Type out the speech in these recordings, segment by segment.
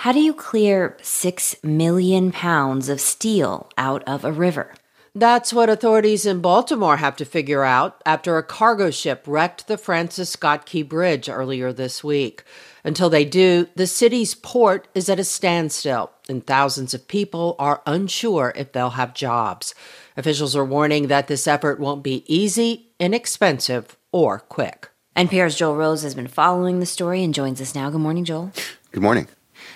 How do you clear 6 million pounds of steel out of a river? That's what authorities in Baltimore have to figure out after a cargo ship wrecked the Francis Scott Key Bridge earlier this week. Until they do, the city's port is at a standstill, and thousands of people are unsure if they'll have jobs. Officials are warning that this effort won't be easy, inexpensive, or quick. NPR's Joel Rose has been following the story and joins us now. Good morning, Joel. Good morning.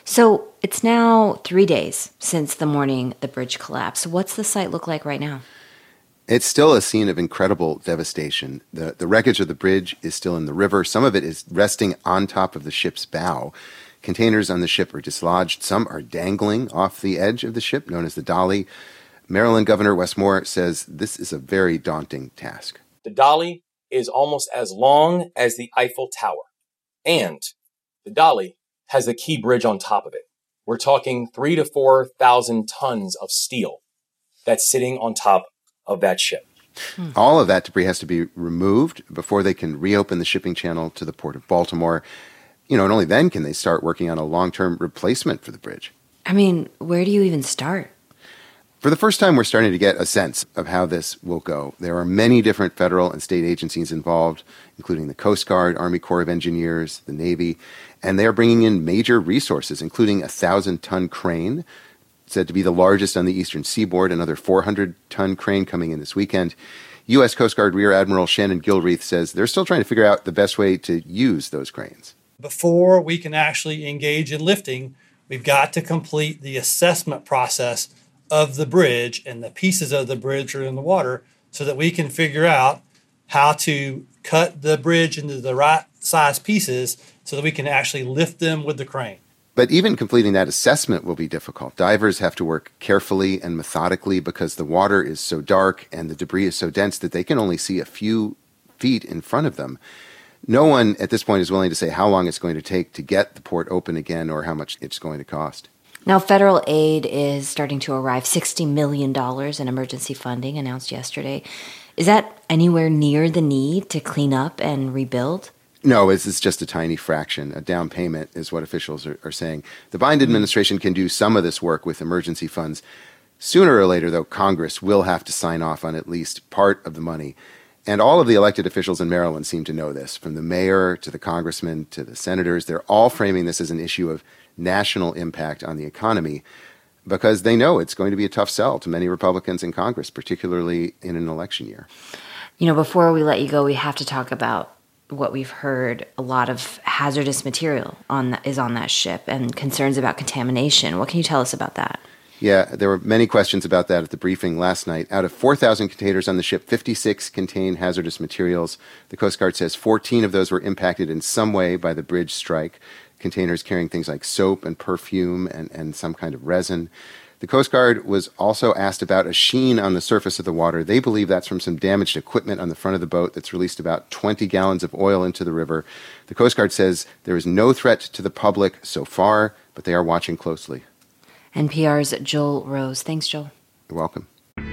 So it's now 3 days since the morning the bridge collapsed. What's the site look like right now? It's still a scene of incredible devastation. The wreckage of the bridge is still in the river. Some of it is resting on top of the ship's bow. Containers on the ship are dislodged. Some are dangling off the edge of the ship, known as the dolly. Maryland Governor Wes Moore says this is a very daunting task. The dolly is almost as long as the Eiffel Tower. And the dolly has the Key Bridge on top of it. We're talking 3,000 to 4,000 tons of steel that's sitting on top of that ship. All of that debris has to be removed before they can reopen the shipping channel to the port of Baltimore. And only then can they start working on a long-term replacement for the bridge. I mean, where do you even start? For the first time, we're starting to get a sense of how this will go. There are many different federal and state agencies involved, including the Coast Guard, Army Corps of Engineers, the Navy, and they are bringing in major resources, including a 1,000-ton crane, said to be the largest on the eastern seaboard, another 400-ton crane coming in this weekend. U.S. Coast Guard Rear Admiral Shannon Gilreath says they're still trying to figure out the best way to use those cranes. Before we can actually engage in lifting, we've got to complete the assessment process of the bridge and the pieces of the bridge are in the water so that we can figure out how to cut the bridge into the right size pieces so that we can actually lift them with the crane. But even completing that assessment will be difficult. Divers have to work carefully and methodically because the water is so dark and the debris is so dense that they can only see a few feet in front of them. No one at this point is willing to say how long it's going to take to get the port open again or how much it's going to cost. Now, federal aid is starting to arrive, $60 million in emergency funding announced yesterday. Is that anywhere near the need to clean up and rebuild? No, it's just a tiny fraction. A down payment is what officials are saying. The Biden administration can do some of this work with emergency funds. Sooner or later, though, Congress will have to sign off on at least part of the money. And all of the elected officials in Maryland seem to know this, from the mayor to the congressman to the senators. They're all framing this as an issue of national impact on the economy because they know it's going to be a tough sell to many Republicans in Congress, particularly in an election year. Before we let you go, we have to talk about what we've heard. A lot of hazardous material is on that ship and concerns about contamination. What can you tell us about that? Yeah, there were many questions about that at the briefing last night. Out of 4,000 containers on the ship, 56 contain hazardous materials. The Coast Guard says 14 of those were impacted in some way by the bridge strike. Containers carrying things like soap and perfume and some kind of resin. The Coast Guard was also asked about a sheen on the surface of the water. They believe that's from some damaged equipment on the front of the boat that's released about 20 gallons of oil into the river. The Coast Guard says there is no threat to the public so far, but they are watching closely. NPR's Joel Rose. Thanks, Joel. You're welcome.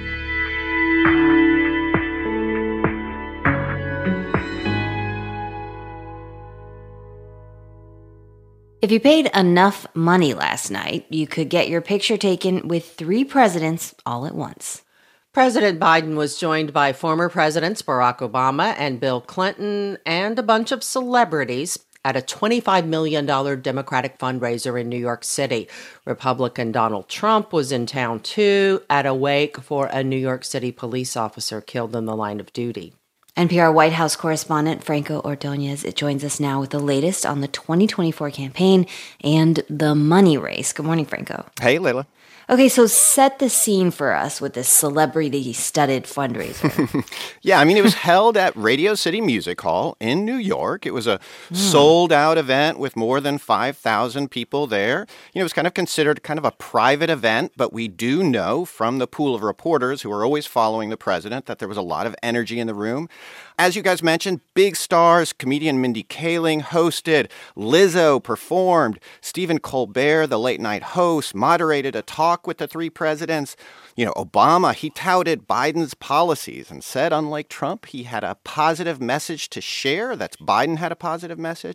If you paid enough money last night, you could get your picture taken with 3 presidents all at once. President Biden was joined by former presidents Barack Obama and Bill Clinton and a bunch of celebrities at a $25 million Democratic fundraiser in New York City. Republican Donald Trump was in town, too, at a wake for a New York City police officer killed in the line of duty. NPR White House correspondent Franco Ordonez joins us now with the latest on the 2024 campaign and the money race. Good morning, Franco. Hey, Layla. Okay, so set the scene for us with this celebrity-studded fundraiser. Yeah, it was held at Radio City Music Hall in New York. It was a sold-out event with more than 5,000 people there. It was kind of considered a private event, but we do know from the pool of reporters who are always following the president that there was a lot of energy in the room. As you guys mentioned, big stars, comedian Mindy Kaling hosted, Lizzo performed, Stephen Colbert, the late-night host, moderated a talk with the 3 presidents. Obama, he touted Biden's policies and said, unlike Trump, he had a positive message to share. That's Biden had a positive message.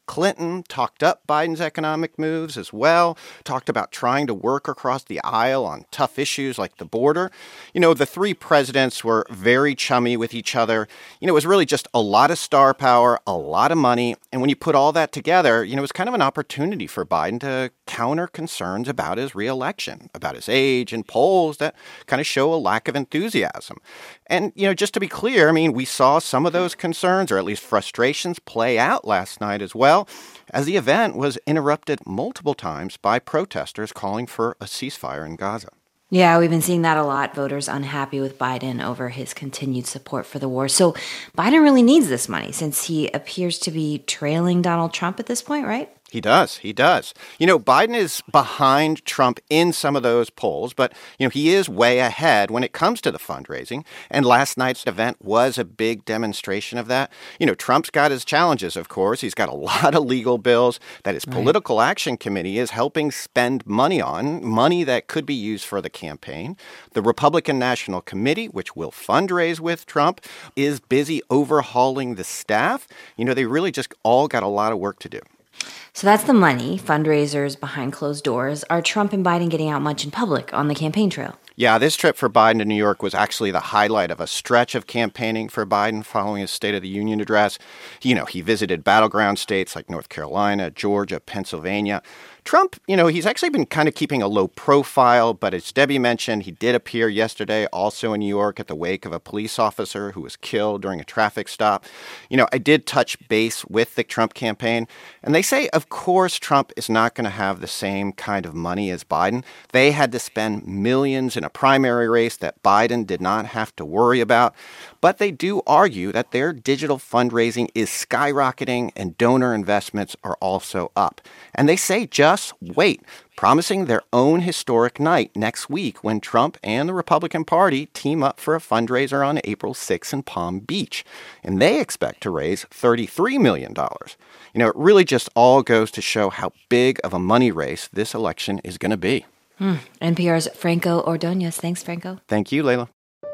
Clinton talked up Biden's economic moves as well, talked about trying to work across the aisle on tough issues like the border. The three presidents were very chummy with each other. It was really just a lot of star power, a lot of money. And when you put all that together, it was kind of an opportunity for Biden to counter concerns about his reelection, about his age, and polls that kind of show a lack of enthusiasm. And, just to be clear, we saw some of those concerns, or at least frustrations, play out last night as well, as the event was interrupted multiple times by protesters calling for a ceasefire in Gaza. Yeah, we've been seeing that a lot. Voters unhappy with Biden over his continued support for the war. So Biden really needs this money since he appears to be trailing Donald Trump at this point, right? He does. Biden is behind Trump in some of those polls, but, he is way ahead when it comes to the fundraising. And last night's event was a big demonstration of that. Trump's got his challenges, of course. He's got a lot of legal bills that his political action committee is helping spend money on, money that could be used for the campaign. The Republican National Committee, which will fundraise with Trump, is busy overhauling the staff. They really just all got a lot of work to do. So that's the money, fundraisers behind closed doors. Are Trump and Biden getting out much in public on the campaign trail? Yeah, this trip for Biden to New York was actually the highlight of a stretch of campaigning for Biden following his State of the Union address. He visited battleground states like North Carolina, Georgia, Pennsylvania. Trump, he's actually been kind of keeping a low profile, but as Debbie mentioned, he did appear yesterday also in New York at the wake of a police officer who was killed during a traffic stop. I did touch base with the Trump campaign, and they say, of course, Trump is not going to have the same kind of money as Biden. They had to spend millions in a primary race that Biden did not have to worry about. But they do argue that their digital fundraising is skyrocketing and donor investments are also up. And they say just wait, promising their own historic night next week when Trump and the Republican Party team up for a fundraiser on April 6th in Palm Beach. And they expect to raise $33 million. It really just all goes to show how big of a money race this election is going to be. NPR's Franco Ordonez. Thanks, Franco. Thank you, Layla.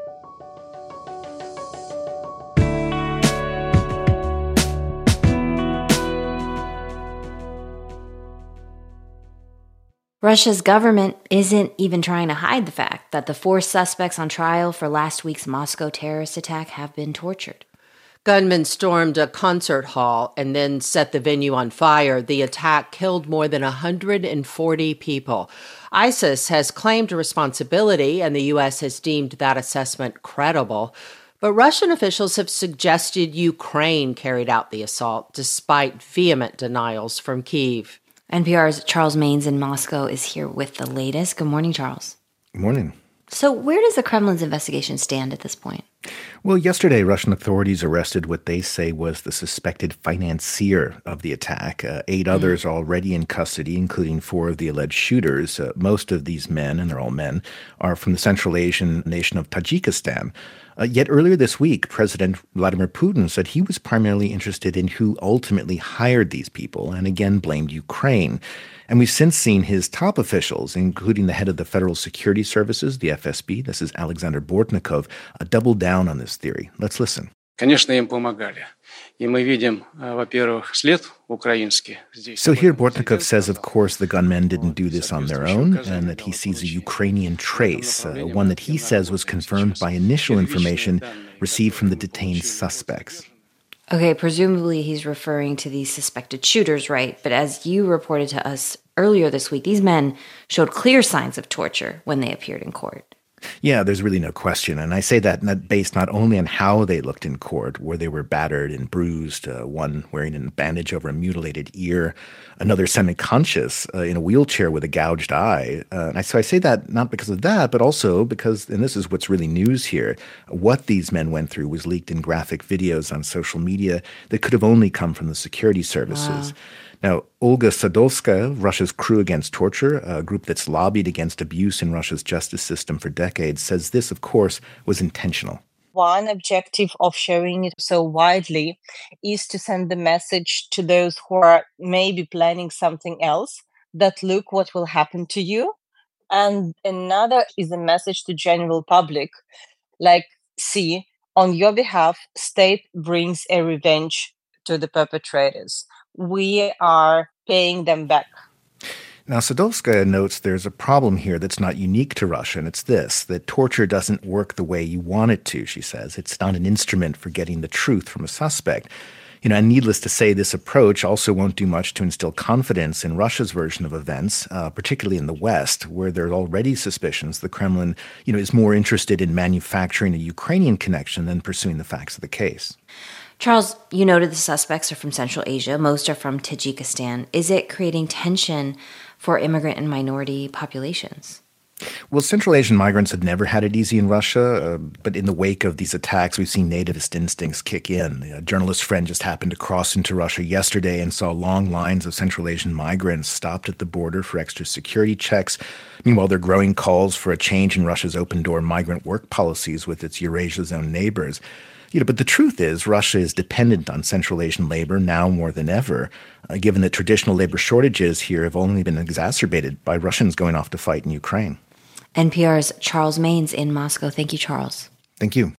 Russia's government isn't even trying to hide the fact that the 4 suspects on trial for last week's Moscow terrorist attack have been tortured. Gunmen stormed a concert hall and then set the venue on fire. The attack killed more than 140 people. ISIS has claimed responsibility, and the U.S. has deemed that assessment credible. But Russian officials have suggested Ukraine carried out the assault, despite vehement denials from Kyiv. NPR's Charles Maynes in Moscow is here with the latest. Good morning, Charles. Good morning. So where does the Kremlin's investigation stand at this point? Well, yesterday, Russian authorities arrested what they say was the suspected financier of the attack. 8 others are already in custody, including 4 of the alleged shooters. Most of these men, and they're all men, are from the Central Asian nation of Tajikistan. Yet earlier this week, President Vladimir Putin said he was primarily interested in who ultimately hired these people and again blamed Ukraine. And we've since seen his top officials, including the head of the Federal Security Services, the FSB, this is Alexander Bortnikov, double down on this theory. Let's listen. Конечно, им помогали. И мы видим, во-первых, след украинский. So here Bortnikov says, of course, the gunmen didn't do this on their own, and that he sees a Ukrainian trace, one that he says was confirmed by initial information received from the detained suspects. Okay, presumably he's referring to these suspected shooters, right? But as you reported to us earlier this week, these men showed clear signs of torture when they appeared in court. Yeah, there's really no question. And I say that based not only on how they looked in court, where they were battered and bruised, one wearing a bandage over a mutilated ear, another semi-conscious in a wheelchair with a gouged eye. So I say that not because of that, but also because, and this is what's really news here, what these men went through was leaked in graphic videos on social media that could have only come from the security services. Wow. Now, Olga Sadovskaya, Russia's Crew Against Torture, a group that's lobbied against abuse in Russia's justice system for decades, says this, of course, was intentional. One objective of sharing it so widely is to send the message to those who are maybe planning something else, that look what will happen to you. And another is a message to general public, like, see, on your behalf, state brings a revenge to the perpetrators. we are paying them back. Now, Sadovskaya notes there's a problem here that's not unique to Russia, and it's this, that torture doesn't work the way you want it to, she says. It's not an instrument for getting the truth from a suspect. And needless to say, this approach also won't do much to instill confidence in Russia's version of events, particularly in the West, where there are already suspicions the Kremlin, is more interested in manufacturing a Ukrainian connection than pursuing the facts of the case. Charles, you noted the suspects are from Central Asia. Most are from Tajikistan. Is it creating tension for immigrant and minority populations? Well, Central Asian migrants have never had it easy in Russia, but in the wake of these attacks, we've seen nativist instincts kick in. A journalist friend just happened to cross into Russia yesterday and saw long lines of Central Asian migrants stopped at the border for extra security checks. Meanwhile, there are growing calls for a change in Russia's open-door migrant work policies with its Eurasia zone neighbors. But the truth is, Russia is dependent on Central Asian labor now more than ever, given that traditional labor shortages here have only been exacerbated by Russians going off to fight in Ukraine. NPR's Charles Maynes in Moscow. Thank you, Charles. Thank you.